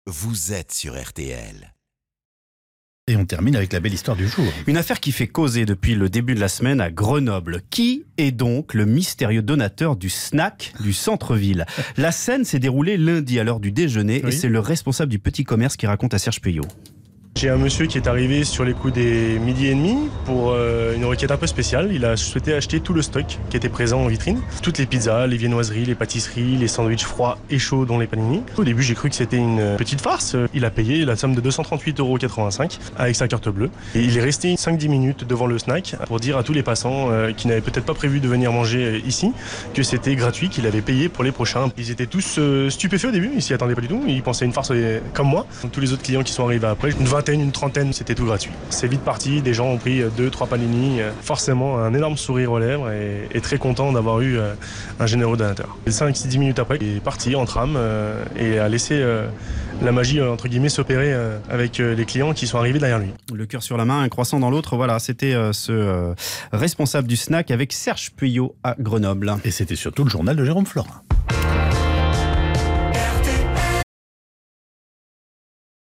vous êtes sur RTL. Et on termine avec la belle histoire du jour. Une affaire qui fait causer depuis le début de la semaine à Grenoble. Qui est donc le mystérieux donateur du snack du centre-ville ? La scène s'est déroulée lundi à l'heure du déjeuner et c'est le responsable du petit commerce qui raconte à Serge Puyot. J'ai un monsieur qui est arrivé sur les coups des 12h30 pour une requête un peu spéciale. Il a souhaité acheter tout le stock qui était présent en vitrine. Toutes les pizzas, les viennoiseries, les pâtisseries, les sandwichs froids et chauds dont les panini. Au début, j'ai cru que c'était une petite farce. Il a payé la somme de 238,85 € avec sa carte bleue. Et il est resté 5-10 minutes devant le snack pour dire à tous les passants qui n'avaient peut-être pas prévu de venir manger ici que c'était gratuit, qu'il avait payé pour les prochains. Ils étaient tous stupéfaits au début, ils s'y attendaient pas du tout. Ils pensaient à une farce comme moi. Tous les autres clients qui sont arrivés après, une trentaine, c'était tout gratuit. C'est vite parti, des gens ont pris 2-3 panini, forcément un énorme sourire aux lèvres et très content d'avoir eu un généreux donateur. 5-10 minutes après, il est parti en tram et a laissé la magie entre guillemets s'opérer avec les clients qui sont arrivés derrière lui. Le cœur sur la main, un croissant dans l'autre, voilà, c'était ce responsable du snack avec Serge Puyot à Grenoble. Et c'était surtout le journal de Jérôme Florin.